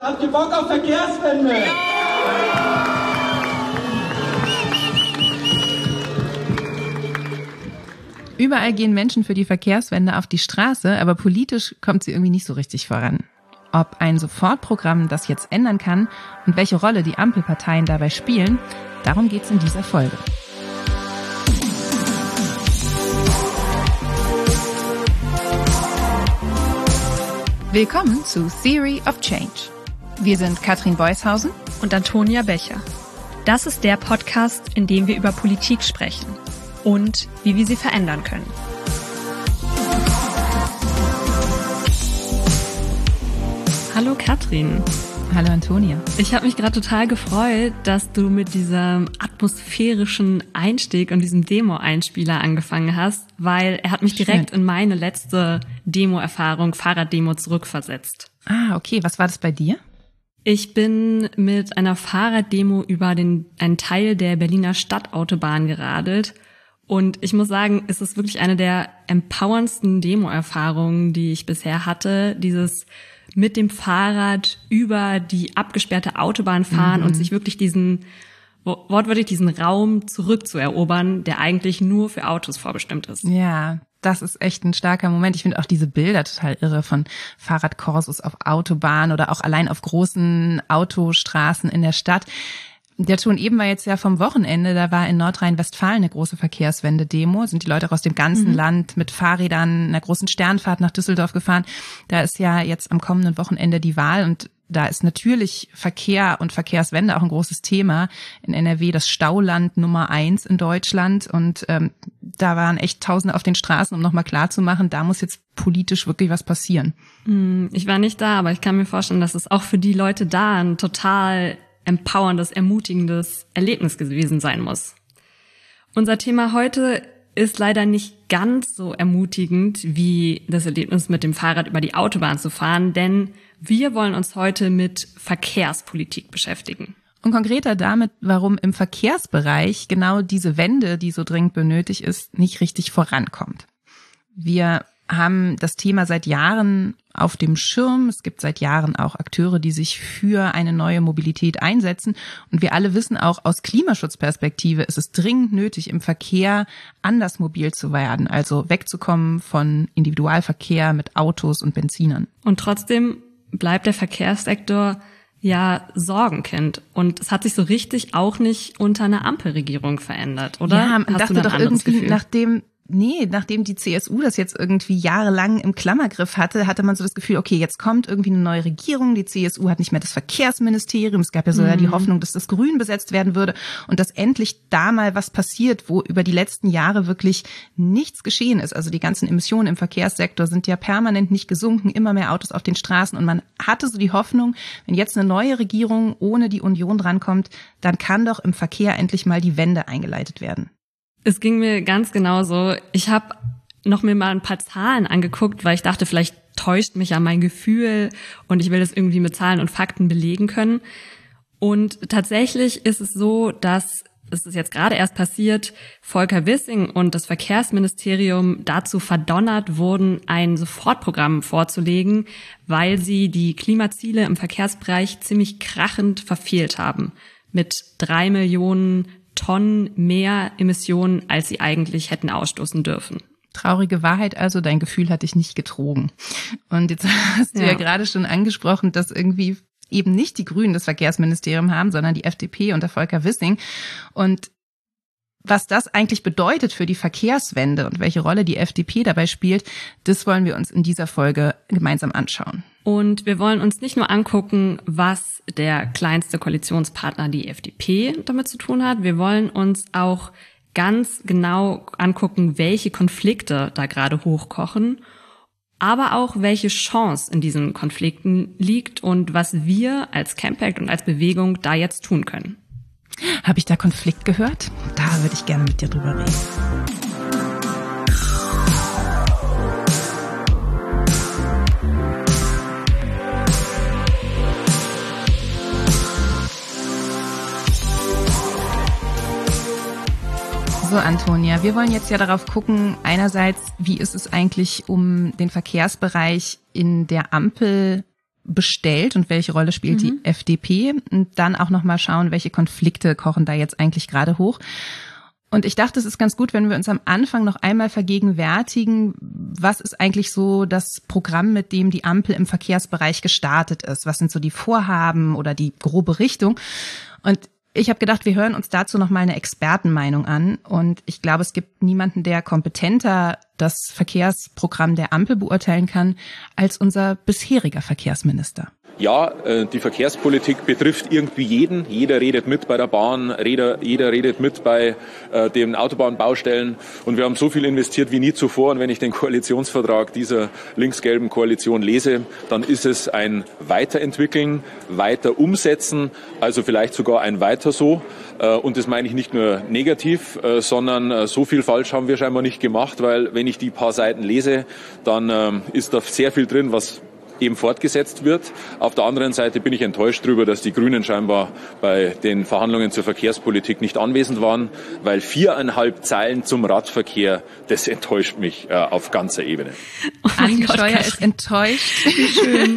Habt ihr Bock auf Verkehrswende? Überall gehen Menschen für die Verkehrswende auf die Straße, aber politisch kommt sie irgendwie nicht so richtig voran. Ob ein Sofortprogramm das jetzt ändern kann und welche Rolle die Ampelparteien dabei spielen, darum geht's in dieser Folge. Willkommen zu Theory of Change. Wir sind Katrin Beushausen und Antonia Becher. Das ist der Podcast, in dem wir über Politik sprechen und wie wir sie verändern können. Hallo Katrin. Hallo Antonia. Ich habe mich gerade total gefreut, dass du mit diesem atmosphärischen Einstieg und diesem Demo-Einspieler angefangen hast, weil er hat mich direkt in meine letzte Demo-Erfahrung, Fahrraddemo, zurückversetzt. Ah, okay. Was war das bei dir? Ich bin mit einer Fahrraddemo über einen Teil der Berliner Stadtautobahn geradelt. Und ich muss sagen, es ist wirklich eine der empowerndsten Demo-Erfahrungen, die ich bisher hatte. Dieses mit dem Fahrrad über die abgesperrte Autobahn fahren und sich wirklich wortwörtlich diesen Raum zurückzuerobern, der eigentlich nur für Autos vorbestimmt ist. Ja, das ist echt ein starker Moment. Ich finde auch diese Bilder total irre von Fahrradkorsos auf Autobahnen oder auch allein auf großen Autostraßen in der Stadt. Der Ton eben war jetzt ja vom Wochenende, da war in Nordrhein-Westfalen eine große Verkehrswende-Demo, sind die Leute auch aus dem ganzen Land mit Fahrrädern, einer großen Sternfahrt nach Düsseldorf gefahren. Da ist ja jetzt am kommenden Wochenende die Wahl und da ist natürlich Verkehr und Verkehrswende auch ein großes Thema. In NRW das Stauland Nummer 1 in Deutschland und da waren echt Tausende auf den Straßen, um nochmal klarzumachen, da muss jetzt politisch wirklich was passieren. Ich war nicht da, aber ich kann mir vorstellen, dass es auch für die Leute da ein total empowerndes, ermutigendes Erlebnis gewesen sein muss. Unser Thema heute ist leider nicht ganz so ermutigend wie das Erlebnis mit dem Fahrrad über die Autobahn zu fahren, denn wir wollen uns heute mit Verkehrspolitik beschäftigen. Und konkreter damit, warum im Verkehrsbereich genau diese Wende, die so dringend benötigt ist, nicht richtig vorankommt. Wir haben das Thema seit Jahren auf dem Schirm. Es gibt seit Jahren auch Akteure, die sich für eine neue Mobilität einsetzen. Und wir alle wissen auch, aus Klimaschutzperspektive ist es dringend nötig, im Verkehr anders mobil zu werden, also wegzukommen von Individualverkehr mit Autos und Benzinern. Und trotzdem bleibt der Verkehrssektor ja Sorgenkind. Und es hat sich so richtig auch nicht unter einer Ampelregierung verändert, oder? Ja, man dachte doch irgendwie, nachdem die CSU das jetzt irgendwie jahrelang im Klammergriff hatte man so das Gefühl, okay, jetzt kommt irgendwie eine neue Regierung, die CSU hat nicht mehr das Verkehrsministerium, es gab ja sogar die Hoffnung, dass das Grün besetzt werden würde und dass endlich da mal was passiert, wo über die letzten Jahre wirklich nichts geschehen ist. Also die ganzen Emissionen im Verkehrssektor sind ja permanent nicht gesunken, immer mehr Autos auf den Straßen und man hatte so die Hoffnung, wenn jetzt eine neue Regierung ohne die Union drankommt, dann kann doch im Verkehr endlich mal die Wende eingeleitet werden. Es ging mir ganz genauso. Ich habe mir mal ein paar Zahlen angeguckt, weil ich dachte, vielleicht täuscht mich ja mein Gefühl und ich will das irgendwie mit Zahlen und Fakten belegen können. Und tatsächlich ist es so, dass es ist jetzt gerade erst passiert, Volker Wissing und das Verkehrsministerium dazu verdonnert wurden, ein Sofortprogramm vorzulegen, weil sie die Klimaziele im Verkehrsbereich ziemlich krachend verfehlt haben. Mit 3 Millionen Tonnen mehr Emissionen, als sie eigentlich hätten ausstoßen dürfen. Traurige Wahrheit also, dein Gefühl hat dich nicht getrogen. Und jetzt hast du ja gerade schon angesprochen, dass irgendwie eben nicht die Grünen das Verkehrsministerium haben, sondern die FDP unter Volker Wissing. Und was das eigentlich bedeutet für die Verkehrswende und welche Rolle die FDP dabei spielt, das wollen wir uns in dieser Folge gemeinsam anschauen. Und wir wollen uns nicht nur angucken, was der kleinste Koalitionspartner, die FDP, damit zu tun hat. Wir wollen uns auch ganz genau angucken, welche Konflikte da gerade hochkochen, aber auch welche Chance in diesen Konflikten liegt und was wir als Campact und als Bewegung da jetzt tun können. Habe ich da Konflikt gehört? Da würde ich gerne mit dir drüber reden. So, Antonia, wir wollen jetzt ja darauf gucken, einerseits, wie ist es eigentlich um den Verkehrsbereich in der Ampel bestellt und welche Rolle spielt die FDP? Und dann auch nochmal schauen, welche Konflikte kochen da jetzt eigentlich gerade hoch. Und ich dachte, es ist ganz gut, wenn wir uns am Anfang noch einmal vergegenwärtigen, was ist eigentlich so das Programm, mit dem die Ampel im Verkehrsbereich gestartet ist? Was sind so die Vorhaben oder die grobe Richtung? Und ich habe gedacht, wir hören uns dazu noch mal eine Expertenmeinung an. Und ich glaube, es gibt niemanden, der kompetenter das Verkehrsprogramm der Ampel beurteilen kann, als unser bisheriger Verkehrsminister. Ja, die Verkehrspolitik betrifft irgendwie jeden. Jeder redet mit bei der Bahn, jeder redet mit bei den Autobahnbaustellen. Und wir haben so viel investiert wie nie zuvor. Und wenn ich den Koalitionsvertrag dieser links-gelben Koalition lese, dann ist es ein Weiterentwickeln, weiter umsetzen, also vielleicht sogar ein Weiter so. Und das meine ich nicht nur negativ, sondern so viel falsch haben wir scheinbar nicht gemacht, weil wenn ich die paar Seiten lese, dann ist da sehr viel drin, was eben fortgesetzt wird. Auf der anderen Seite bin ich enttäuscht darüber, dass die Grünen scheinbar bei den Verhandlungen zur Verkehrspolitik nicht anwesend waren, weil 4,5 Zeilen zum Radverkehr, das enttäuscht mich auf ganzer Ebene. Andi Scheuer ist enttäuscht. Schön.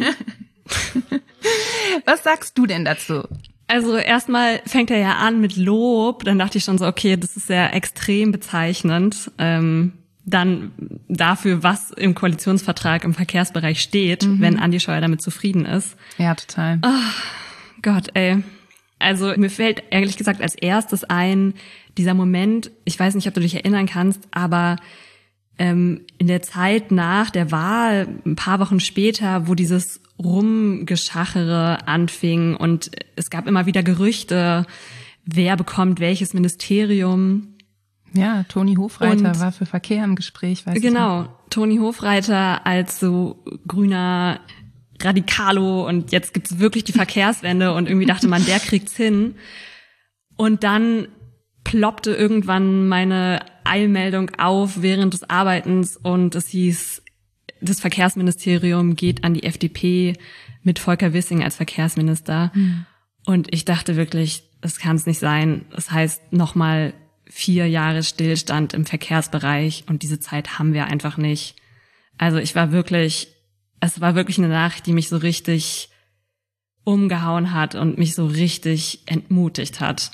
Was sagst du denn dazu? Also erstmal fängt er ja an mit Lob, dann dachte ich schon so, okay, das ist ja extrem bezeichnend. Dann dafür, was im Koalitionsvertrag im Verkehrsbereich steht, wenn Andi Scheuer damit zufrieden ist. Ja, total. Oh, Gott, ey. Also mir fällt ehrlich gesagt als erstes ein, dieser Moment, ich weiß nicht, ob du dich erinnern kannst, aber in der Zeit nach der Wahl, ein paar Wochen später, wo dieses Rumgeschachere anfing und es gab immer wieder Gerüchte, wer bekommt welches Ministerium. Ja, Toni Hofreiter war für Verkehr im Gespräch, weiß ich nicht. Genau, Toni Hofreiter als so grüner Radikalo und jetzt gibt's wirklich die Verkehrswende und irgendwie dachte man, der kriegt's hin. Und dann ploppte irgendwann meine Eilmeldung auf während des Arbeitens und es hieß, das Verkehrsministerium geht an die FDP mit Volker Wissing als Verkehrsminister. Und ich dachte wirklich, das kann es nicht sein. Das heißt nochmal 4 Jahre Stillstand im Verkehrsbereich und diese Zeit haben wir einfach nicht. Also es war wirklich eine Nachricht, die mich so richtig umgehauen hat und mich so richtig entmutigt hat.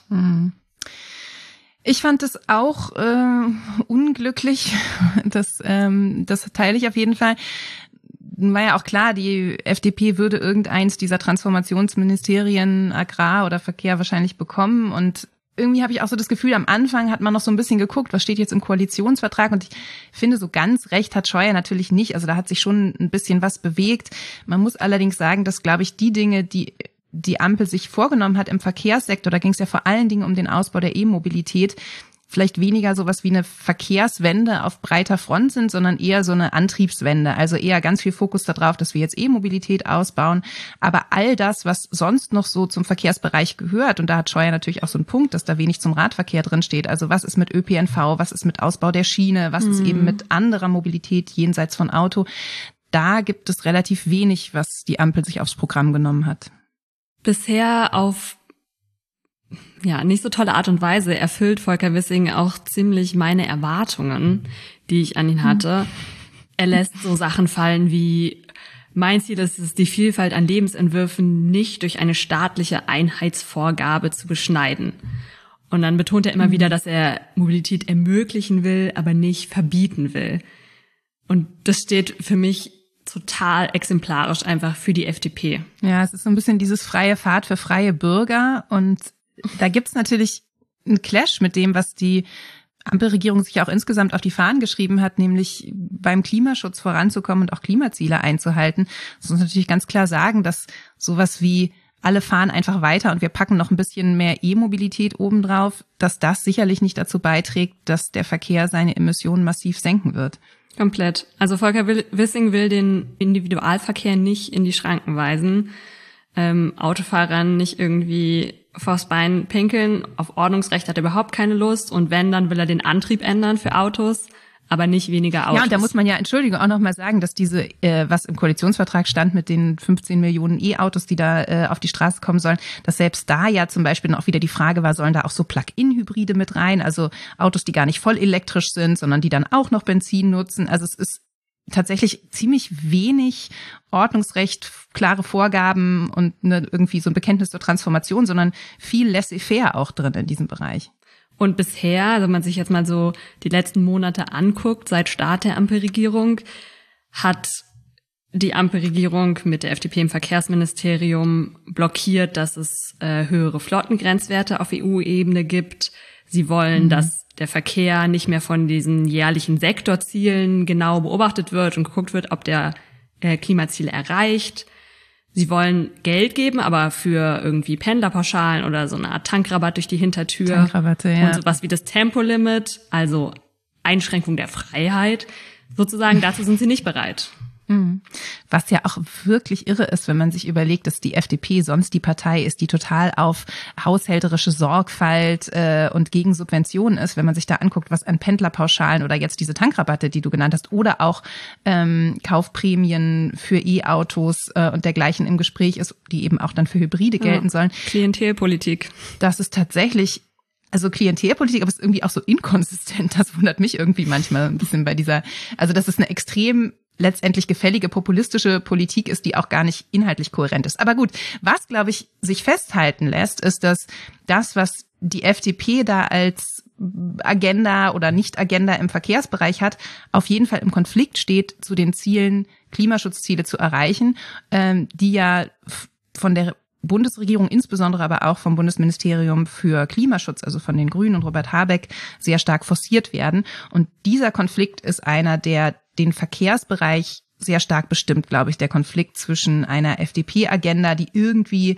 Ich fand es auch unglücklich, das teile ich auf jeden Fall. War ja auch klar, die FDP würde irgendeins dieser Transformationsministerien Agrar oder Verkehr wahrscheinlich bekommen und irgendwie habe ich auch so das Gefühl, am Anfang hat man noch so ein bisschen geguckt, was steht jetzt im Koalitionsvertrag und ich finde, so ganz recht hat Scheuer natürlich nicht. Also da hat sich schon ein bisschen was bewegt. Man muss allerdings sagen, dass, glaube ich, die Dinge, die die Ampel sich vorgenommen hat im Verkehrssektor, da ging es ja vor allen Dingen um den Ausbau der E-Mobilität, vielleicht weniger sowas wie eine Verkehrswende auf breiter Front sind, sondern eher so eine Antriebswende. Also eher ganz viel Fokus darauf, dass wir jetzt E-Mobilität ausbauen. Aber all das, was sonst noch so zum Verkehrsbereich gehört, und da hat Scheuer natürlich auch so einen Punkt, dass da wenig zum Radverkehr drin steht. Also was ist mit ÖPNV, was ist mit Ausbau der Schiene, was ist eben mit anderer Mobilität jenseits von Auto. Da gibt es relativ wenig, was die Ampel sich aufs Programm genommen hat. Bisher auf nicht so tolle Art und Weise erfüllt Volker Wissing auch ziemlich meine Erwartungen, die ich an ihn hatte. Er lässt so Sachen fallen wie, mein Ziel ist es, die Vielfalt an Lebensentwürfen nicht durch eine staatliche Einheitsvorgabe zu beschneiden. Und dann betont er immer wieder, dass er Mobilität ermöglichen will, aber nicht verbieten will. Und das steht für mich total exemplarisch einfach für die FDP. Ja, es ist so ein bisschen dieses freie Fahrt für freie Bürger und da gibt's natürlich einen Clash mit dem, was die Ampelregierung sich auch insgesamt auf die Fahnen geschrieben hat, nämlich beim Klimaschutz voranzukommen und auch Klimaziele einzuhalten. Das muss natürlich ganz klar sagen, dass sowas wie alle fahren einfach weiter und wir packen noch ein bisschen mehr E-Mobilität obendrauf, dass das sicherlich nicht dazu beiträgt, dass der Verkehr seine Emissionen massiv senken wird. Komplett. Also Volker Wissing will den Individualverkehr nicht in die Schranken weisen, Autofahrern nicht irgendwie vors Bein pinkeln. Auf Ordnungsrecht hat er überhaupt keine Lust. Und wenn, dann will er den Antrieb ändern für Autos, aber nicht weniger Autos. Ja, und da muss man ja, Entschuldigung, auch noch mal sagen, dass diese, was im Koalitionsvertrag stand mit den 15 Millionen E-Autos, die da auf die Straße kommen sollen, dass selbst da ja zum Beispiel noch wieder die Frage war, sollen da auch so Plug-in-Hybride mit rein, also Autos, die gar nicht voll elektrisch sind, sondern die dann auch noch Benzin nutzen. Also es ist tatsächlich ziemlich wenig Ordnungsrecht, klare Vorgaben und irgendwie so ein Bekenntnis zur Transformation, sondern viel laissez-faire auch drin in diesem Bereich. Und bisher, wenn man sich jetzt mal so die letzten Monate anguckt, seit Start der Ampelregierung, hat die Ampelregierung mit der FDP im Verkehrsministerium blockiert, dass es höhere Flottengrenzwerte auf EU-Ebene gibt. Sie wollen, dass der Verkehr nicht mehr von diesen jährlichen Sektorzielen genau beobachtet wird und geguckt wird, ob der Klimaziele erreicht. Sie wollen Geld geben, aber für irgendwie Pendlerpauschalen oder so eine Art Tankrabatt durch die Hintertür. Tankrabatte, ja. Und sowas wie das Tempolimit, also Einschränkung der Freiheit. Sozusagen, dazu sind sie nicht bereit. Was ja auch wirklich irre ist, wenn man sich überlegt, dass die FDP sonst die Partei ist, die total auf haushälterische Sorgfalt und gegen Subventionen ist. Wenn man sich da anguckt, was an Pendlerpauschalen oder jetzt diese Tankrabatte, die du genannt hast, oder auch Kaufprämien für E-Autos und dergleichen im Gespräch ist, die eben auch dann für Hybride gelten sollen. Klientelpolitik. Das ist tatsächlich Klientelpolitik, aber es ist irgendwie auch so inkonsistent. Das wundert mich irgendwie manchmal ein bisschen bei dieser, also das ist eine extrem letztendlich gefällige populistische Politik ist, die auch gar nicht inhaltlich kohärent ist. Aber gut, was, glaube ich, sich festhalten lässt, ist, dass das, was die FDP da als Agenda oder Nicht-Agenda im Verkehrsbereich hat, auf jeden Fall im Konflikt steht zu den Zielen, Klimaschutzziele zu erreichen, die ja von der Bundesregierung, insbesondere aber auch vom Bundesministerium für Klimaschutz, also von den Grünen und Robert Habeck, sehr stark forciert werden. Und dieser Konflikt ist einer, der den Verkehrsbereich sehr stark bestimmt, glaube ich, der Konflikt zwischen einer FDP-Agenda, die irgendwie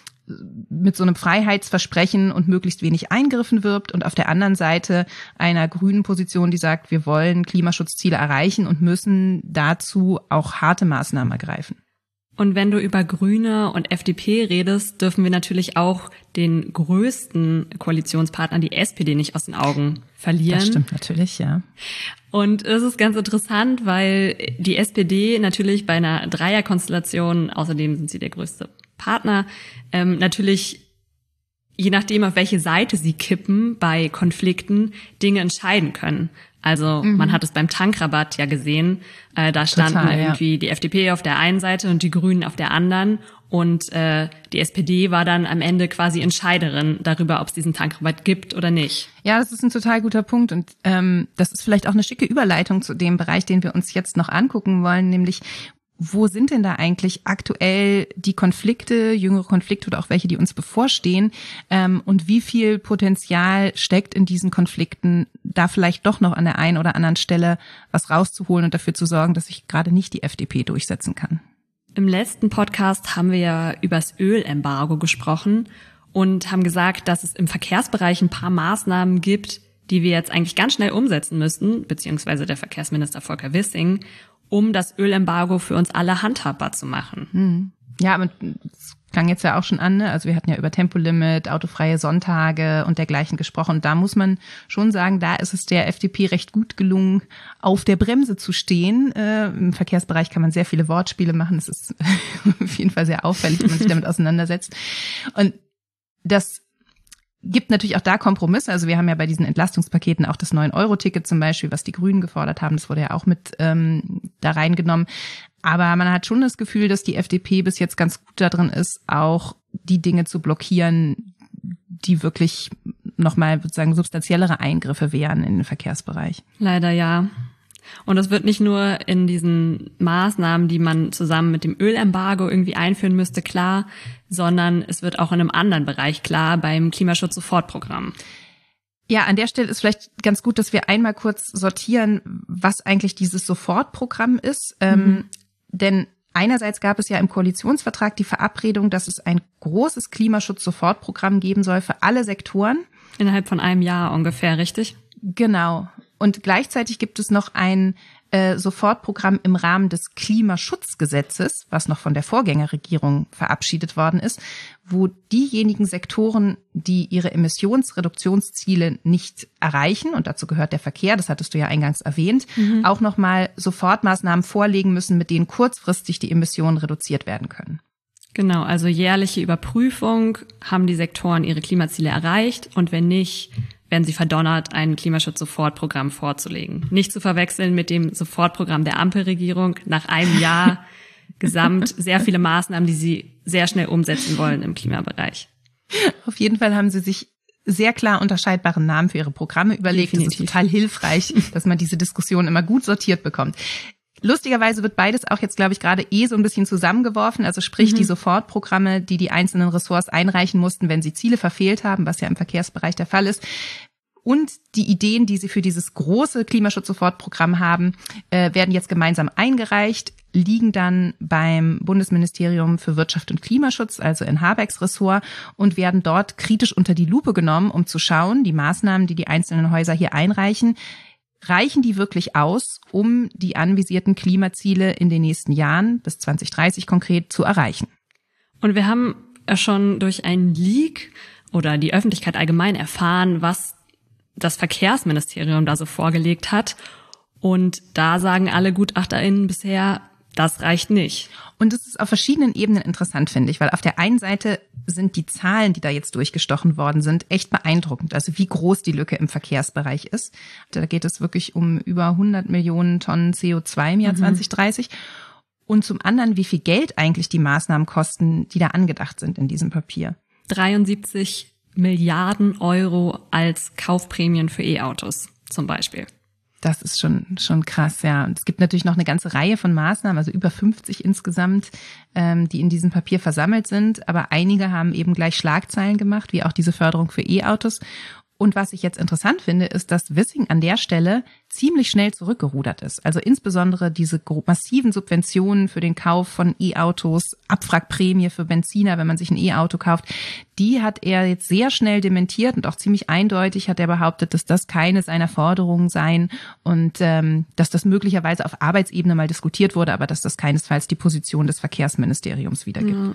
mit so einem Freiheitsversprechen und möglichst wenig Eingriffen wirbt, und auf der anderen Seite einer grünen Position, die sagt, wir wollen Klimaschutzziele erreichen und müssen dazu auch harte Maßnahmen ergreifen. Und wenn du über Grüne und FDP redest, dürfen wir natürlich auch den größten Koalitionspartner, die SPD, nicht aus den Augen verlieren. Das stimmt natürlich, ja. Und es ist ganz interessant, weil die SPD natürlich bei einer Dreierkonstellation, außerdem sind sie der größte Partner, natürlich, je nachdem, auf welche Seite sie kippen, bei Konflikten Dinge entscheiden können. Also man hat es beim Tankrabatt ja gesehen, da standen irgendwie die FDP auf der einen Seite und die Grünen auf der anderen, und die SPD war dann am Ende quasi Entscheiderin darüber, ob es diesen Tankrabatt gibt oder nicht. Ja, das ist ein total guter Punkt, und das ist vielleicht auch eine schicke Überleitung zu dem Bereich, den wir uns jetzt noch angucken wollen, nämlich wo sind denn da eigentlich aktuell die Konflikte, jüngere Konflikte oder auch welche, die uns bevorstehen, und wie viel Potenzial steckt in diesen Konflikten, da vielleicht doch noch an der einen oder anderen Stelle was rauszuholen und dafür zu sorgen, dass sich gerade nicht die FDP durchsetzen kann? Im letzten Podcast haben wir ja über das Ölembargo gesprochen und haben gesagt, dass es im Verkehrsbereich ein paar Maßnahmen gibt, die wir jetzt eigentlich ganz schnell umsetzen müssten, beziehungsweise der Verkehrsminister Volker Wissing, um das Ölembargo für uns alle handhabbar zu machen. Ja, aber es klang jetzt ja auch schon an, ne? Also wir hatten ja über Tempolimit, autofreie Sonntage und dergleichen gesprochen. Und da muss man schon sagen, da ist es der FDP recht gut gelungen, auf der Bremse zu stehen. Im Verkehrsbereich kann man sehr viele Wortspiele machen. Es ist auf jeden Fall sehr auffällig, wenn man sich damit auseinandersetzt. Und das gibt natürlich auch da Kompromisse. Also wir haben ja bei diesen Entlastungspaketen auch das 9-Euro-Ticket zum Beispiel, was die Grünen gefordert haben. Das wurde ja auch mit da reingenommen. Aber man hat schon das Gefühl, dass die FDP bis jetzt ganz gut darin ist, auch die Dinge zu blockieren, die wirklich nochmal sozusagen substanziellere Eingriffe wären in den Verkehrsbereich. Leider ja. Und das wird nicht nur in diesen Maßnahmen, die man zusammen mit dem Ölembargo irgendwie einführen müsste, klar, sondern es wird auch in einem anderen Bereich klar, beim Klimaschutz-Sofortprogramm. Ja, an der Stelle ist vielleicht ganz gut, dass wir einmal kurz sortieren, was eigentlich dieses Sofortprogramm ist. Denn einerseits gab es ja im Koalitionsvertrag die Verabredung, dass es ein großes Klimaschutz-Sofortprogramm geben soll für alle Sektoren. Innerhalb von einem Jahr ungefähr, richtig? Genau. Und gleichzeitig gibt es noch ein Sofortprogramm im Rahmen des Klimaschutzgesetzes, was noch von der Vorgängerregierung verabschiedet worden ist, wo diejenigen Sektoren, die ihre Emissionsreduktionsziele nicht erreichen, und dazu gehört der Verkehr, das hattest du ja eingangs erwähnt, auch nochmal Sofortmaßnahmen vorlegen müssen, mit denen kurzfristig die Emissionen reduziert werden können. Genau, also jährliche Überprüfung, haben die Sektoren ihre Klimaziele erreicht, und wenn nicht, werden sie verdonnert, ein Klimaschutz-Sofortprogramm vorzulegen. Nicht zu verwechseln mit dem Sofortprogramm der Ampelregierung. Nach einem Jahr gesamt sehr viele Maßnahmen, die sie sehr schnell umsetzen wollen im Klimabereich. Auf jeden Fall haben sie sich sehr klar unterscheidbare Namen für ihre Programme überlegt. Definitiv. Das ist total hilfreich, dass man diese Diskussion immer gut sortiert bekommt. Lustigerweise wird beides auch jetzt, glaube ich, gerade so ein bisschen zusammengeworfen. Also sprich die Sofortprogramme, die einzelnen Ressorts einreichen mussten, wenn sie Ziele verfehlt haben, was ja im Verkehrsbereich der Fall ist. Und die Ideen, die sie für dieses große Klimaschutz-Sofortprogramm haben, werden jetzt gemeinsam eingereicht, liegen dann beim Bundesministerium für Wirtschaft und Klimaschutz, also in Habecks Ressort, und werden dort kritisch unter die Lupe genommen, um zu schauen, die Maßnahmen, die einzelnen Häuser hier einreichen, reichen die wirklich aus, um die anvisierten Klimaziele in den nächsten Jahren, bis 2030 konkret, zu erreichen? Und wir haben ja schon durch einen Leak oder die Öffentlichkeit allgemein erfahren, was das Verkehrsministerium da so vorgelegt hat. Und da sagen alle GutachterInnen bisher, das reicht nicht. Und es ist auf verschiedenen Ebenen interessant, finde ich, weil auf der einen Seite sind die Zahlen, die da jetzt durchgestochen worden sind, echt beeindruckend. Also wie groß die Lücke im Verkehrsbereich ist. Da geht es wirklich um über 100 Millionen Tonnen CO2 im Jahr 2030. Und zum anderen, wie viel Geld eigentlich die Maßnahmen kosten, die da angedacht sind in diesem Papier. 73 Milliarden Euro als Kaufprämien für E-Autos zum Beispiel. Das ist schon krass, ja. Und es gibt natürlich noch eine ganze Reihe von Maßnahmen, also über 50 insgesamt, die in diesem Papier versammelt sind. Aber einige haben eben gleich Schlagzeilen gemacht, wie auch diese Förderung für E-Autos. Und was ich jetzt interessant finde, ist, dass Wissing an der Stelle ziemlich schnell zurückgerudert ist. Also insbesondere diese massiven Subventionen für den Kauf von E-Autos, Abwrackprämie für Benziner, wenn man sich ein E-Auto kauft, die hat er jetzt sehr schnell dementiert und auch ziemlich eindeutig hat er behauptet, dass das keine seiner Forderungen seien und dass das möglicherweise auf Arbeitsebene mal diskutiert wurde, aber dass das keinesfalls die Position des Verkehrsministeriums wiedergibt. Ja.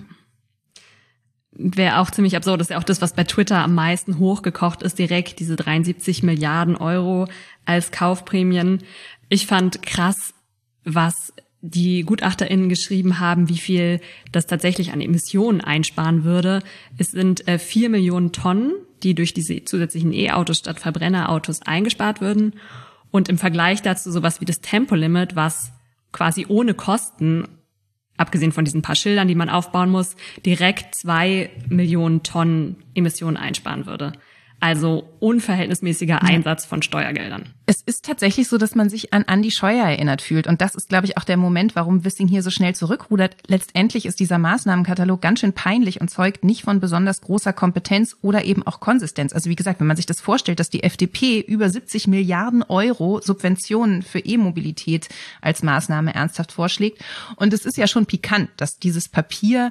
Wäre auch ziemlich absurd, das ist ja auch das, was bei Twitter am meisten hochgekocht ist, direkt diese 73 Milliarden Euro als Kaufprämien. Ich fand krass, was die GutachterInnen geschrieben haben, wie viel das tatsächlich an Emissionen einsparen würde. Es sind 4 Millionen Tonnen, die durch diese zusätzlichen E-Autos statt Verbrennerautos eingespart würden. Und im Vergleich dazu sowas wie das Tempolimit, was quasi ohne Kosten, abgesehen von diesen paar Schildern, die man aufbauen muss, direkt 2 Millionen Tonnen Emissionen einsparen würde. Also unverhältnismäßiger Einsatz von Steuergeldern. Es ist tatsächlich so, dass man sich an Andi Scheuer erinnert fühlt. Und das ist, glaube ich, auch der Moment, warum Wissing hier so schnell zurückrudert. Letztendlich ist dieser Maßnahmenkatalog ganz schön peinlich und zeugt nicht von besonders großer Kompetenz oder eben auch Konsistenz. Also wie gesagt, wenn man sich das vorstellt, dass die FDP über 70 Milliarden Euro Subventionen für E-Mobilität als Maßnahme ernsthaft vorschlägt. Und es ist ja schon pikant, dass dieses Papier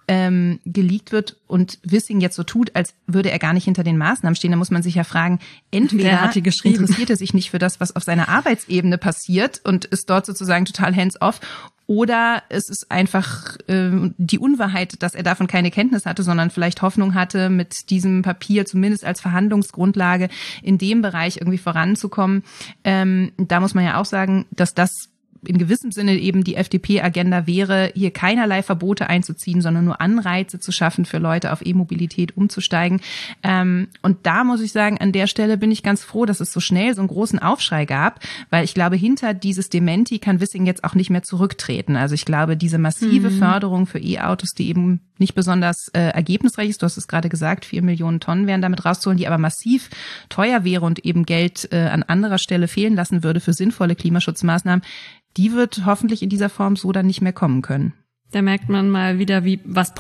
geleakt wird und Wissing jetzt so tut, als würde er gar nicht hinter den Maßnahmen stehen. Da muss man sich ja fragen, entweder interessiert er sich nicht für das, was auf seiner Arbeitsebene passiert und ist dort sozusagen total hands-off, oder es ist einfach die Unwahrheit, dass er davon keine Kenntnis hatte, sondern vielleicht Hoffnung hatte, mit diesem Papier zumindest als Verhandlungsgrundlage in dem Bereich irgendwie voranzukommen. Da muss man ja auch sagen, dass das in gewissem Sinne eben die FDP-Agenda wäre, hier keinerlei Verbote einzuziehen, sondern nur Anreize zu schaffen, für Leute auf E-Mobilität umzusteigen. Und da muss ich sagen, an der Stelle bin ich ganz froh, dass es so schnell so einen großen Aufschrei gab, weil ich glaube, hinter dieses Dementi kann Wissing jetzt auch nicht mehr zurücktreten. Also ich glaube, diese massive Förderung für E-Autos, die eben nicht besonders ergebnisreich ist, du hast es gerade gesagt, 4 Millionen Tonnen wären damit rauszuholen, die aber massiv teuer wäre und eben Geld an anderer Stelle fehlen lassen würde für sinnvolle Klimaschutzmaßnahmen, die wird hoffentlich in dieser Form so dann nicht mehr kommen können. Da merkt man mal wieder, was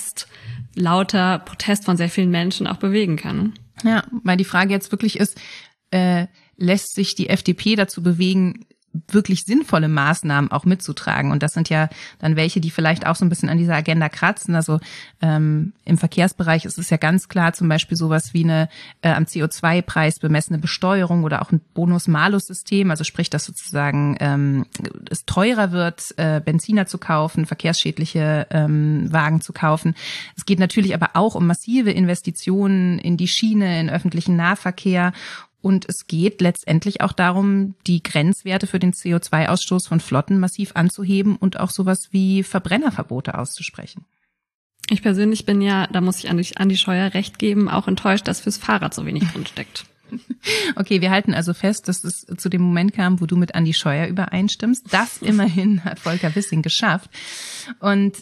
lauter Protest von sehr vielen Menschen auch bewegen kann. Ja, weil die Frage jetzt wirklich ist, lässt sich die FDP dazu bewegen, wirklich sinnvolle Maßnahmen auch mitzutragen. Und das sind ja dann welche, die vielleicht auch so ein bisschen an dieser Agenda kratzen. Also im Verkehrsbereich ist es ja ganz klar zum Beispiel sowas wie eine am CO2-Preis bemessene Besteuerung oder auch ein Bonus-Malus-System. Also sprich, dass sozusagen es teurer wird, Benziner zu kaufen, verkehrsschädliche Wagen zu kaufen. Es geht natürlich aber auch um massive Investitionen in die Schiene, in öffentlichen Nahverkehr. Und es geht letztendlich auch darum, die Grenzwerte für den CO2-Ausstoß von Flotten massiv anzuheben und auch sowas wie Verbrennerverbote auszusprechen. Ich persönlich bin ja, da muss ich Andi Scheuer recht geben, auch enttäuscht, dass fürs Fahrrad so wenig drin steckt. Okay, wir halten also fest, dass es zu dem Moment kam, wo du mit Andi Scheuer übereinstimmst. Das immerhin hat Volker Wissing geschafft. Und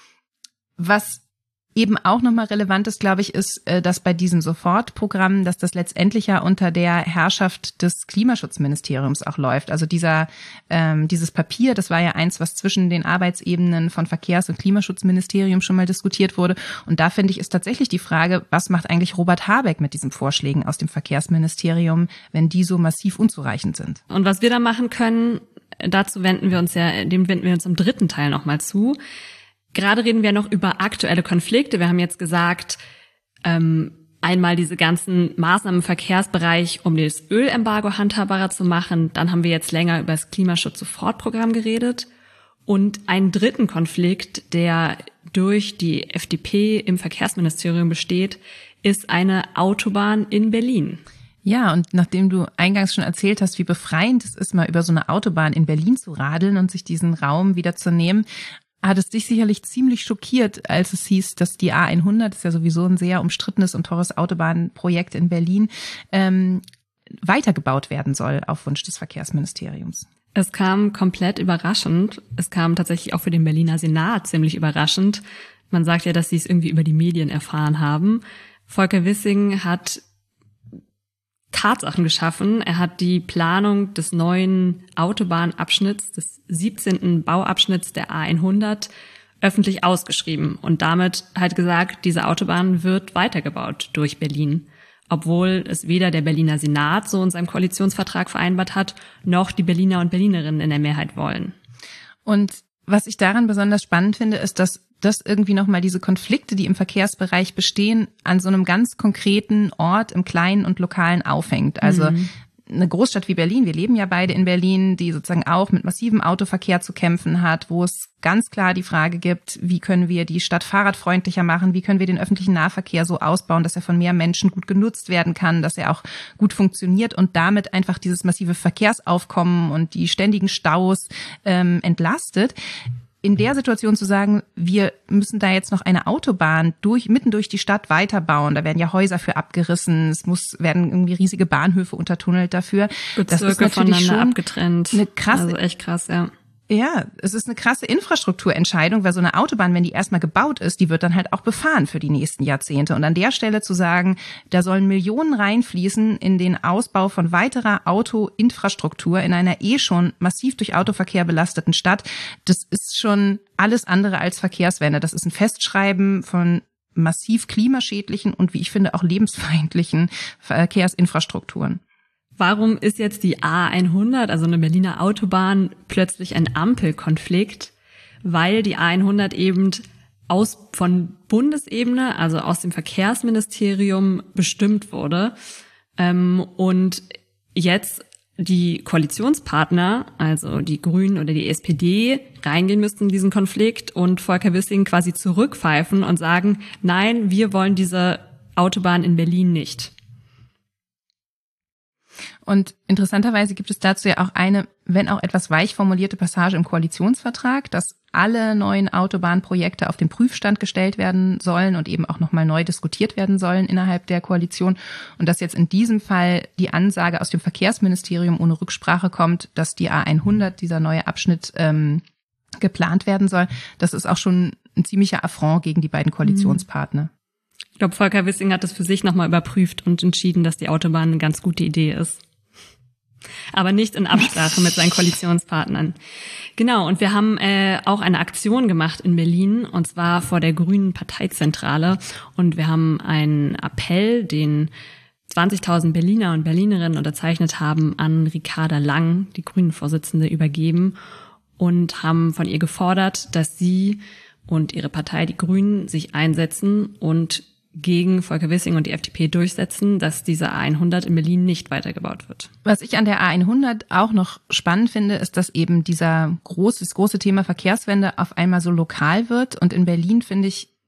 was eben auch nochmal relevant ist, glaube ich, ist, dass bei diesem Sofortprogramm, dass das letztendlich ja unter der Herrschaft des Klimaschutzministeriums auch läuft. Also dieses Papier, das war ja eins, was zwischen den Arbeitsebenen von Verkehrs- und Klimaschutzministerium schon mal diskutiert wurde. Und da finde ich, ist tatsächlich die Frage, was macht eigentlich Robert Habeck mit diesen Vorschlägen aus dem Verkehrsministerium, wenn die so massiv unzureichend sind? Und was wir da machen können, dem wenden wir uns im dritten Teil nochmal zu. Gerade reden wir noch über aktuelle Konflikte. Wir haben jetzt gesagt, einmal diese ganzen Maßnahmen im Verkehrsbereich, um das Ölembargo handhabbarer zu machen. Dann haben wir jetzt länger über das Klimaschutz-Sofortprogramm geredet. Und einen dritten Konflikt, der durch die FDP im Verkehrsministerium besteht, ist eine Autobahn in Berlin. Ja, und nachdem du eingangs schon erzählt hast, wie befreiend es ist, mal über so eine Autobahn in Berlin zu radeln und sich diesen Raum wieder zu nehmen, hat es dich sicherlich ziemlich schockiert, als es hieß, dass die A100, das ist ja sowieso ein sehr umstrittenes und teures Autobahnprojekt in Berlin, weitergebaut werden soll auf Wunsch des Verkehrsministeriums. Es kam komplett überraschend. Es kam tatsächlich auch für den Berliner Senat ziemlich überraschend. Man sagt ja, dass sie es irgendwie über die Medien erfahren haben. Volker Wissing hat Tatsachen geschaffen. Er hat die Planung des neuen Autobahnabschnitts, des 17. Bauabschnitts der A100 öffentlich ausgeschrieben und damit halt gesagt, diese Autobahn wird weitergebaut durch Berlin, obwohl es weder der Berliner Senat so in seinem Koalitionsvertrag vereinbart hat, noch die Berliner und Berlinerinnen in der Mehrheit wollen. Und was ich daran besonders spannend finde, ist, dass das irgendwie nochmal diese Konflikte, die im Verkehrsbereich bestehen, an so einem ganz konkreten Ort im Kleinen und Lokalen aufhängt. Also eine Großstadt wie Berlin, wir leben ja beide in Berlin, die sozusagen auch mit massivem Autoverkehr zu kämpfen hat, wo es ganz klar die Frage gibt, wie können wir die Stadt fahrradfreundlicher machen, wie können wir den öffentlichen Nahverkehr so ausbauen, dass er von mehr Menschen gut genutzt werden kann, dass er auch gut funktioniert und damit einfach dieses massive Verkehrsaufkommen und die ständigen Staus entlastet. In der Situation zu sagen, wir müssen da jetzt noch eine Autobahn mitten durch die Stadt weiterbauen, da werden ja Häuser für abgerissen, werden irgendwie riesige Bahnhöfe untertunnelt dafür. Bezirke das ist natürlich schon abgetrennt. Eine krasse, also echt krass, ja. Ja, es ist eine krasse Infrastrukturentscheidung, weil so eine Autobahn, wenn die erstmal gebaut ist, die wird dann halt auch befahren für die nächsten Jahrzehnte. Und an der Stelle zu sagen, da sollen Millionen reinfließen in den Ausbau von weiterer Autoinfrastruktur in einer schon massiv durch Autoverkehr belasteten Stadt, das ist schon alles andere als Verkehrswende. Das ist ein Festschreiben von massiv klimaschädlichen und, wie ich finde, auch lebensfeindlichen Verkehrsinfrastrukturen. Warum ist jetzt die A100, also eine Berliner Autobahn, plötzlich ein Ampelkonflikt? Weil die A100 eben von Bundesebene, also aus dem Verkehrsministerium bestimmt wurde. Und jetzt die Koalitionspartner, also die Grünen oder die SPD, reingehen müssten in diesen Konflikt und Volker Wissing quasi zurückpfeifen und sagen, nein, wir wollen diese Autobahn in Berlin nicht. Und interessanterweise gibt es dazu ja auch eine, wenn auch etwas weich formulierte Passage im Koalitionsvertrag, dass alle neuen Autobahnprojekte auf den Prüfstand gestellt werden sollen und eben auch nochmal neu diskutiert werden sollen innerhalb der Koalition. Und dass jetzt in diesem Fall die Ansage aus dem Verkehrsministerium ohne Rücksprache kommt, dass die A100, dieser neue Abschnitt, geplant werden soll, das ist auch schon ein ziemlicher Affront gegen die beiden Koalitionspartner. Ich glaube, Volker Wissing hat das für sich nochmal überprüft und entschieden, dass die Autobahn eine ganz gute Idee ist. Aber nicht in Absprache mit seinen Koalitionspartnern. Genau, und wir haben auch eine Aktion gemacht in Berlin, und zwar vor der Grünen Parteizentrale. Und wir haben einen Appell, den 20.000 Berliner und Berlinerinnen unterzeichnet haben, an Ricarda Lang, die Grünen-Vorsitzende, übergeben und haben von ihr gefordert, dass sie und ihre Partei, die Grünen, sich einsetzen und gegen Volker Wissing und die FDP durchsetzen, dass diese A100 in Berlin nicht weitergebaut wird. Was ich an der A100 auch noch spannend finde, ist, dass eben das große Thema Verkehrswende auf einmal so lokal wird. Und in Berlin, finde ich,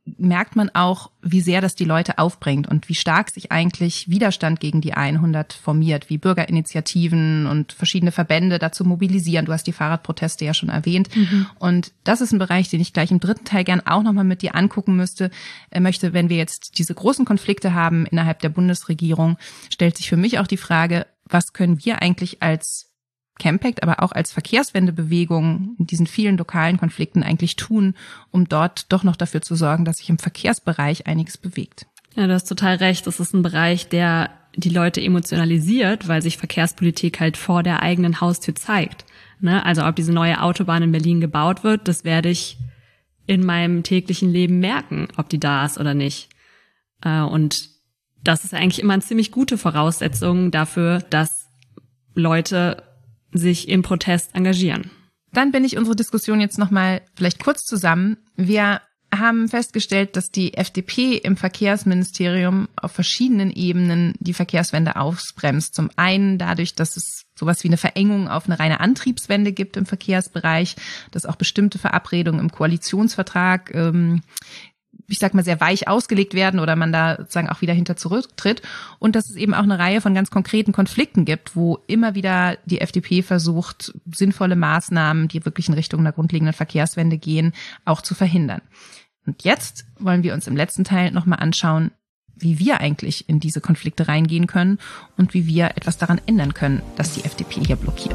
merkt man auch, wie sehr das die Leute aufbringt und wie stark sich eigentlich Widerstand gegen die 100 formiert, wie Bürgerinitiativen und verschiedene Verbände dazu mobilisieren. Du hast die Fahrradproteste ja schon erwähnt. Und das ist ein Bereich, den ich gleich im dritten Teil gern auch nochmal mit dir angucken möchte, wenn wir jetzt diese großen Konflikte haben innerhalb der Bundesregierung, stellt sich für mich auch die Frage, was können wir eigentlich als Campact, aber auch als Verkehrswendebewegung in diesen vielen lokalen Konflikten eigentlich tun, um dort doch noch dafür zu sorgen, dass sich im Verkehrsbereich einiges bewegt. Ja, du hast total recht. Das ist ein Bereich, der die Leute emotionalisiert, weil sich Verkehrspolitik halt vor der eigenen Haustür zeigt. Ne? Also ob diese neue Autobahn in Berlin gebaut wird, das werde ich in meinem täglichen Leben merken, ob die da ist oder nicht. Und das ist eigentlich immer eine ziemlich gute Voraussetzung dafür, dass Leute sich im Protest engagieren. Dann bin ich unsere Diskussion jetzt nochmal vielleicht kurz zusammen. Wir haben festgestellt, dass die FDP im Verkehrsministerium auf verschiedenen Ebenen die Verkehrswende ausbremst. Zum einen dadurch, dass es sowas wie eine Verengung auf eine reine Antriebswende gibt im Verkehrsbereich, dass auch bestimmte Verabredungen im Koalitionsvertrag ich sag mal, sehr weich ausgelegt werden oder man da sozusagen auch wieder hinter zurücktritt und dass es eben auch eine Reihe von ganz konkreten Konflikten gibt, wo immer wieder die FDP versucht, sinnvolle Maßnahmen, die wirklich in Richtung einer grundlegenden Verkehrswende gehen, auch zu verhindern. Und jetzt wollen wir uns im letzten Teil nochmal anschauen, wie wir eigentlich in diese Konflikte reingehen können und wie wir etwas daran ändern können, dass die FDP hier blockiert.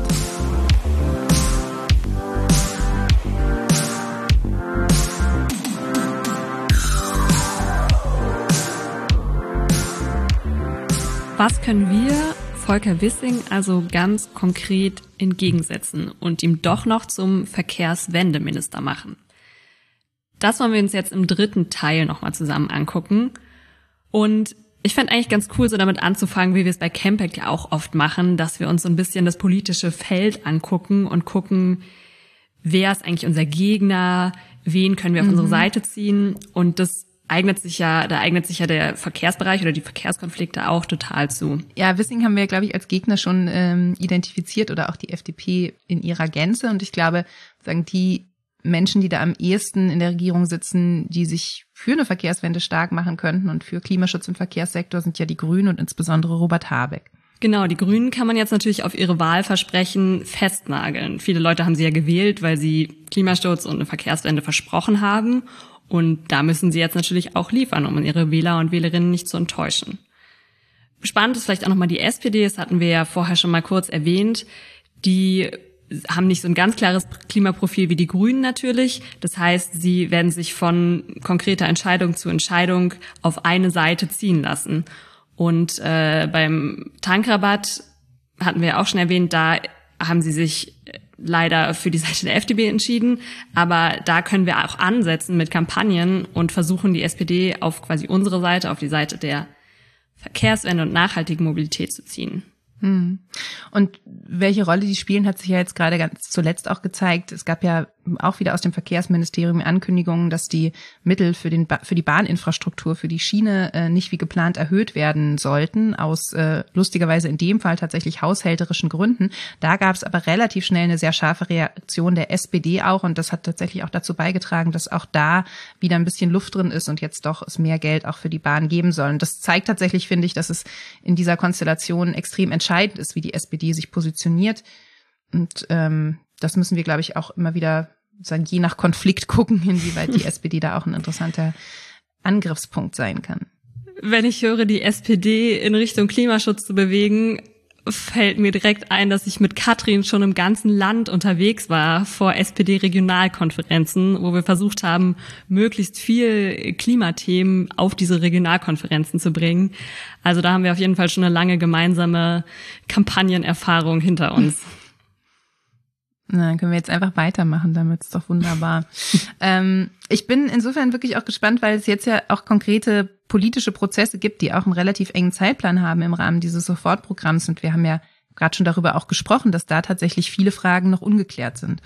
Was können wir Volker Wissing also ganz konkret entgegensetzen und ihm doch noch zum Verkehrswendeminister machen? Das wollen wir uns jetzt im dritten Teil nochmal zusammen angucken. Und ich fände eigentlich ganz cool, so damit anzufangen, wie wir es bei Campact ja auch oft machen, dass wir uns so ein bisschen das politische Feld angucken und gucken, wer ist eigentlich unser Gegner, wen können wir auf unsere Seite ziehen. Und da eignet sich ja der Verkehrsbereich oder die Verkehrskonflikte auch total zu. Ja, Wissing haben wir, glaube ich, als Gegner schon identifiziert oder auch die FDP in ihrer Gänze. Und ich glaube, sagen die Menschen, die da am ehesten in der Regierung sitzen, die sich für eine Verkehrswende stark machen könnten und für Klimaschutz im Verkehrssektor, sind ja die Grünen und insbesondere Robert Habeck. Genau, die Grünen kann man jetzt natürlich auf ihre Wahlversprechen festnageln. Viele Leute haben sie ja gewählt, weil sie Klimaschutz und eine Verkehrswende versprochen haben. Und da müssen sie jetzt natürlich auch liefern, um ihre Wähler und Wählerinnen nicht zu enttäuschen. Spannend ist vielleicht auch nochmal die SPD, das hatten wir ja vorher schon mal kurz erwähnt. Die haben nicht so ein ganz klares Klimaprofil wie die Grünen natürlich. Das heißt, sie werden sich von konkreter Entscheidung zu Entscheidung auf eine Seite ziehen lassen. Und beim Tankrabatt hatten wir ja auch schon erwähnt, da haben sie sich leider für die Seite der FDP entschieden, aber da können wir auch ansetzen mit Kampagnen und versuchen, die SPD auf quasi unsere Seite, auf die Seite der Verkehrswende und nachhaltigen Mobilität zu ziehen. Und welche Rolle die spielen, hat sich ja jetzt gerade ganz zuletzt auch gezeigt. Es gab ja auch wieder aus dem Verkehrsministerium Ankündigungen, dass die Mittel für die Bahninfrastruktur, für die Schiene nicht wie geplant erhöht werden sollten, aus lustigerweise in dem Fall tatsächlich haushälterischen Gründen. Da gab es aber relativ schnell eine sehr scharfe Reaktion der SPD auch und das hat tatsächlich auch dazu beigetragen, dass auch da wieder ein bisschen Luft drin ist und jetzt doch es mehr Geld auch für die Bahn geben soll. Und das zeigt tatsächlich, finde ich, dass es in dieser Konstellation extrem entscheidend ist, wie die SPD sich positioniert. Und das müssen wir, glaube ich, auch immer wieder sagen, je nach Konflikt gucken, inwieweit die SPD da auch ein interessanter Angriffspunkt sein kann. Wenn ich höre, die SPD in Richtung Klimaschutz zu bewegen, fällt mir direkt ein, dass ich mit Katrin schon im ganzen Land unterwegs war vor SPD-Regionalkonferenzen, wo wir versucht haben, möglichst viel Klimathemen auf diese Regionalkonferenzen zu bringen. Also da haben wir auf jeden Fall schon eine lange gemeinsame Kampagnenerfahrung hinter uns. Na, dann können wir jetzt einfach weitermachen, damit ist doch wunderbar. Ich bin insofern wirklich auch gespannt, weil es jetzt ja auch konkrete politische Prozesse gibt, die auch einen relativ engen Zeitplan haben im Rahmen dieses Sofortprogramms. Und wir haben ja gerade schon darüber auch gesprochen, dass da tatsächlich viele Fragen noch ungeklärt sind.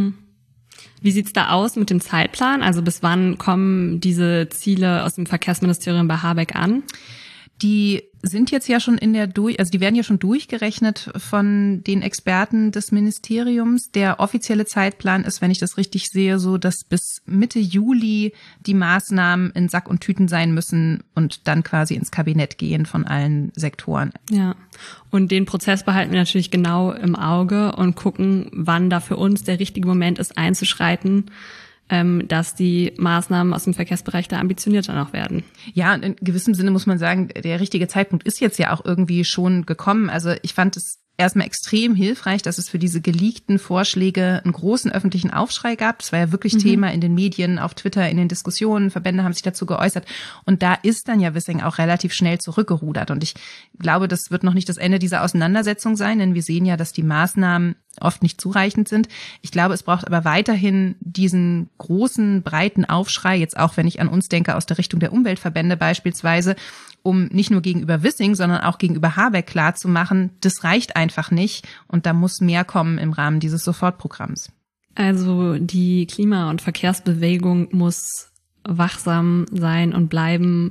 Wie sieht's da aus mit dem Zeitplan? Also bis wann kommen diese Ziele aus dem Verkehrsministerium bei Habeck an? Die sind jetzt ja schon die werden ja schon durchgerechnet von den Experten des Ministeriums. Der offizielle Zeitplan ist, wenn ich das richtig sehe, so, dass bis Mitte Juli die Maßnahmen in Sack und Tüten sein müssen und dann quasi ins Kabinett gehen von allen Sektoren. Ja, und den Prozess behalten wir natürlich genau im Auge und gucken, wann da für uns der richtige Moment ist, einzuschreiten, dass die Maßnahmen aus dem Verkehrsbereich da ambitionierter noch werden. Ja, und in gewissem Sinne muss man sagen, der richtige Zeitpunkt ist jetzt ja auch irgendwie schon gekommen. Also ich fand es erstmal extrem hilfreich, dass es für diese geleakten Vorschläge einen großen öffentlichen Aufschrei gab. Das war ja wirklich Thema in den Medien, auf Twitter, in den Diskussionen. Verbände haben sich dazu geäußert. Und da ist dann ja Wissing auch relativ schnell zurückgerudert. Und ich glaube, das wird noch nicht das Ende dieser Auseinandersetzung sein, denn wir sehen ja, dass die Maßnahmen oft nicht zureichend sind. Ich glaube, es braucht aber weiterhin diesen großen, breiten Aufschrei, jetzt auch, wenn ich an uns denke, aus der Richtung der Umweltverbände beispielsweise, um nicht nur gegenüber Wissing, sondern auch gegenüber Habeck klarzumachen, das reicht einfach nicht und da muss mehr kommen im Rahmen dieses Sofortprogramms. Also die Klima- und Verkehrsbewegung muss wachsam sein und bleiben.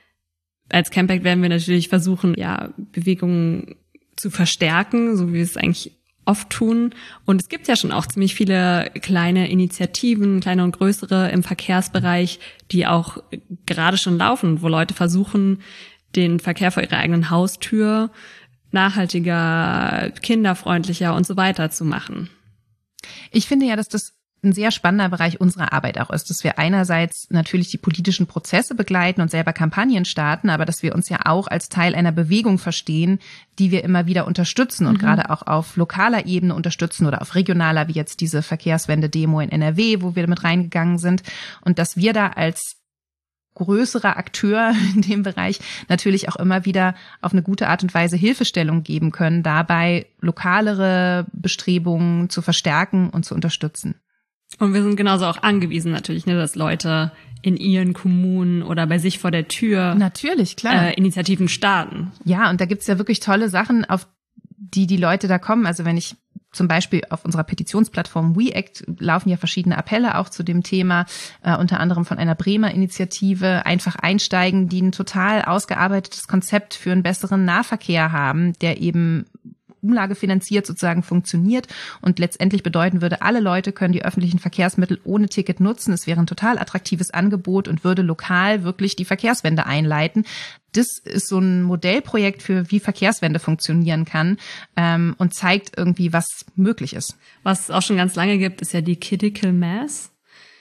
Als Campact werden wir natürlich versuchen, Bewegungen zu verstärken, so wie wir es eigentlich oft tun. Und es gibt ja schon auch ziemlich viele kleine Initiativen, kleine und größere im Verkehrsbereich, die auch gerade schon laufen, wo Leute versuchen, den Verkehr vor ihrer eigenen Haustür nachhaltiger, kinderfreundlicher und so weiter zu machen. Ich finde ja, dass das ein sehr spannender Bereich unserer Arbeit auch ist, dass wir einerseits natürlich die politischen Prozesse begleiten und selber Kampagnen starten, aber dass wir uns ja auch als Teil einer Bewegung verstehen, die wir immer wieder unterstützen und gerade auch auf lokaler Ebene unterstützen oder auf regionaler, wie jetzt diese Verkehrswende-Demo in NRW, wo wir mit reingegangen sind, und dass wir da als größerer Akteur in dem Bereich natürlich auch immer wieder auf eine gute Art und Weise Hilfestellung geben können, dabei lokalere Bestrebungen zu verstärken und zu unterstützen. Und wir sind genauso auch angewiesen natürlich, dass Leute in ihren Kommunen oder bei sich vor der Tür natürlich, klar, Initiativen starten. Ja, und da gibt's ja wirklich tolle Sachen, auf die Leute da kommen. Also wenn ich zum Beispiel auf unserer Petitionsplattform WeAct laufen ja verschiedene Appelle auch zu dem Thema, unter anderem von einer Bremer Initiative, einfach einsteigen, die ein total ausgearbeitetes Konzept für einen besseren Nahverkehr haben, der eben umlagefinanziert sozusagen funktioniert und letztendlich bedeuten würde, alle Leute können die öffentlichen Verkehrsmittel ohne Ticket nutzen. Es wäre ein total attraktives Angebot und würde lokal wirklich die Verkehrswende einleiten. Das ist so ein Modellprojekt für, wie Verkehrswende funktionieren kann, und zeigt irgendwie, was möglich ist. Was es auch schon ganz lange gibt, ist ja die Critical Mass,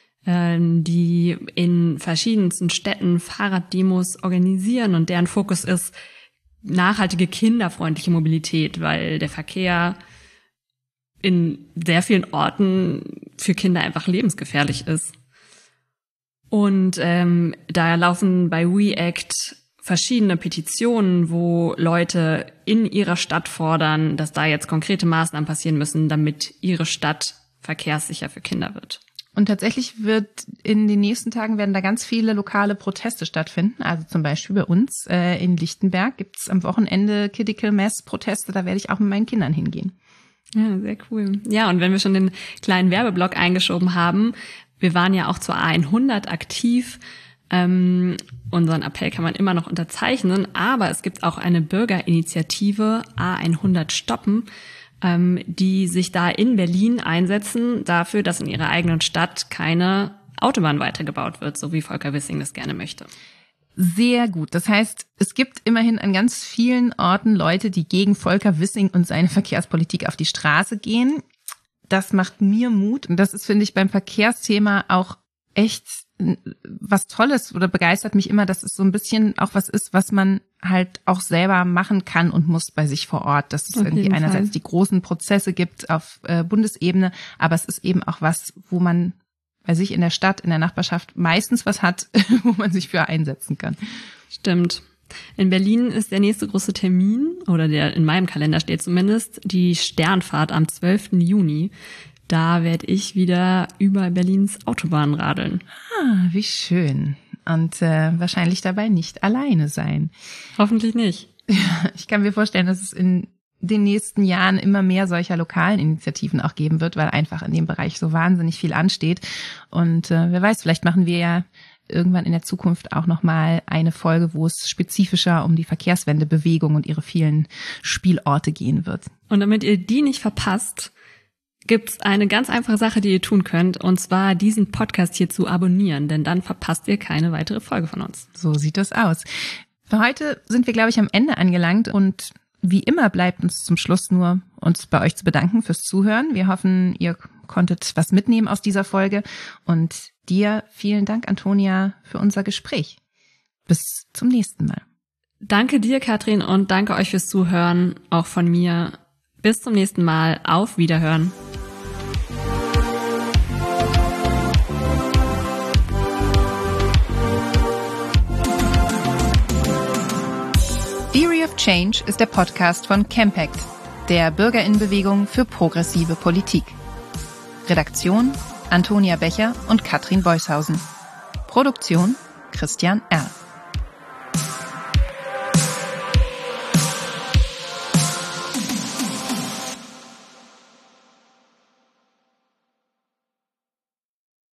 die in verschiedensten Städten Fahrraddemos organisieren und deren Fokus ist nachhaltige, kinderfreundliche Mobilität, weil der Verkehr in sehr vielen Orten für Kinder einfach lebensgefährlich ist. Und da laufen bei WeAct verschiedene Petitionen, wo Leute in ihrer Stadt fordern, dass da jetzt konkrete Maßnahmen passieren müssen, damit ihre Stadt verkehrssicher für Kinder wird. Und tatsächlich wird in den nächsten Tagen werden da ganz viele lokale Proteste stattfinden. Also zum Beispiel bei uns in Lichtenberg gibt's am Wochenende Critical Mass Proteste. Da werde ich auch mit meinen Kindern hingehen. Ja, sehr cool. Ja, und wenn wir schon den kleinen Werbeblock eingeschoben haben, wir waren ja auch zur A100 aktiv. Unseren Appell kann man immer noch unterzeichnen, aber es gibt auch eine Bürgerinitiative A100 stoppen, die sich da in Berlin einsetzen dafür, dass in ihrer eigenen Stadt keine Autobahn weitergebaut wird, so wie Volker Wissing das gerne möchte. Sehr gut. Das heißt, es gibt immerhin an ganz vielen Orten Leute, die gegen Volker Wissing und seine Verkehrspolitik auf die Straße gehen. Das macht mir Mut und das ist, finde ich, beim Verkehrsthema auch echt was Tolles oder begeistert mich immer, dass es so ein bisschen auch was ist, was man halt auch selber machen kann und muss bei sich vor Ort. Dass es irgendwie einerseits die großen Prozesse gibt auf Bundesebene, aber es ist eben auch was, wo man bei sich in der Stadt, in der Nachbarschaft meistens was hat, wo man sich für einsetzen kann. Stimmt. In Berlin ist der nächste große Termin, oder der in meinem Kalender steht zumindest, die Sternfahrt am 12. Juni. Da werde ich wieder über Berlins Autobahnen radeln. Ah, wie schön. Und wahrscheinlich dabei nicht alleine sein. Hoffentlich nicht. Ich kann mir vorstellen, dass es in den nächsten Jahren immer mehr solcher lokalen Initiativen auch geben wird, weil einfach in dem Bereich so wahnsinnig viel ansteht. Und wer weiß, vielleicht machen wir ja irgendwann in der Zukunft auch nochmal eine Folge, wo es spezifischer um die Verkehrswendebewegung und ihre vielen Spielorte gehen wird. Und damit ihr die nicht verpasst, gibt's eine ganz einfache Sache, die ihr tun könnt, und zwar diesen Podcast hier zu abonnieren, denn dann verpasst ihr keine weitere Folge von uns. So sieht das aus. Für heute sind wir, glaube ich, am Ende angelangt und wie immer bleibt uns zum Schluss nur, uns bei euch zu bedanken fürs Zuhören. Wir hoffen, ihr konntet was mitnehmen aus dieser Folge und dir vielen Dank, Antonia, für unser Gespräch. Bis zum nächsten Mal. Danke dir, Katrin, und danke euch fürs Zuhören, auch von mir. Bis zum nächsten Mal. Auf Wiederhören. Theory of Change ist der Podcast von Campact, der BürgerInnenbewegung für progressive Politik. Redaktion Antonia Becher und Katrin Beushausen. Produktion Christian R.